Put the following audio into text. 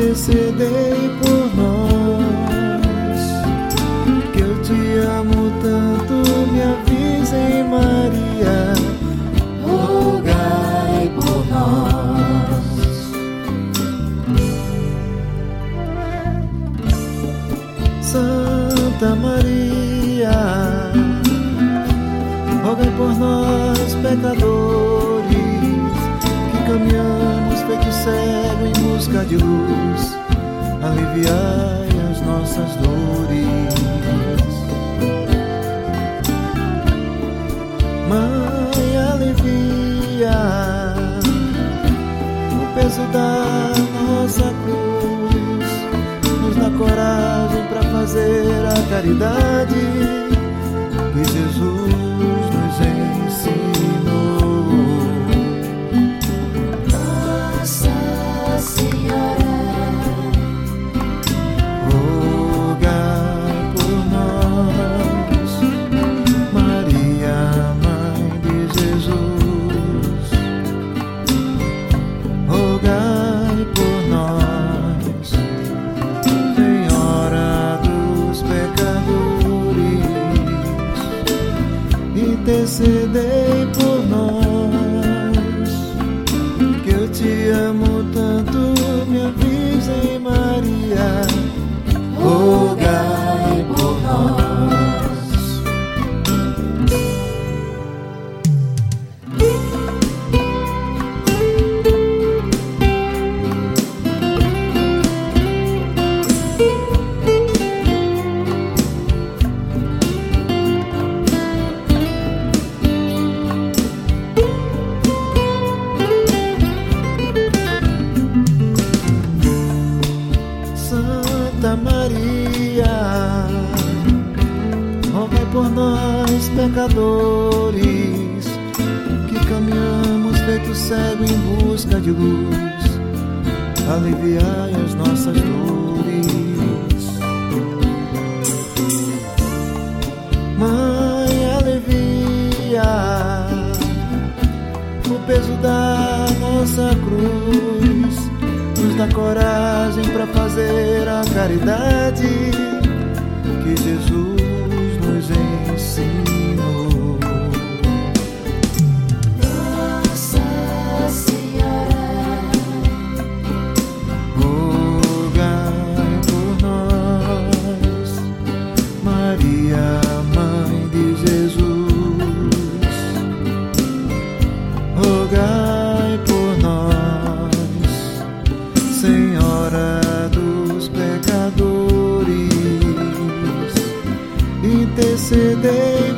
intercedei por nós, que eu te amo tanto, minha Virgem Maria, rogai por nós. Santa Maria, rogai por nós, pecadores, que caminhamos feito cego em busca de luz, aliviai as nossas dores. Mãe, alivia o peso da nossa cruz, nos dá coragem para fazer a caridade que Jesus nos ensinou. Nossa Senhora, rogai por nós. Maria, Mãe de Jesus, rogai por nós. Senhora dos pecadores, intercedei por nós, que eu te amo tanto, minha Virgem Maria, rogai por nós. Santa Maria, rogai por nós, pecadores, que caminhamos feito cego em busca de luz, aliviai as nossas dores. Mãe, alivia o peso da nossa cruz, nos dá coragem para fazer a caridade que Jesus nos ensinou. Nossa Senhora, Rogai por nós. Maria, Mãe de Jesus, rogai por nós. Senhora dos pecadores, intercedei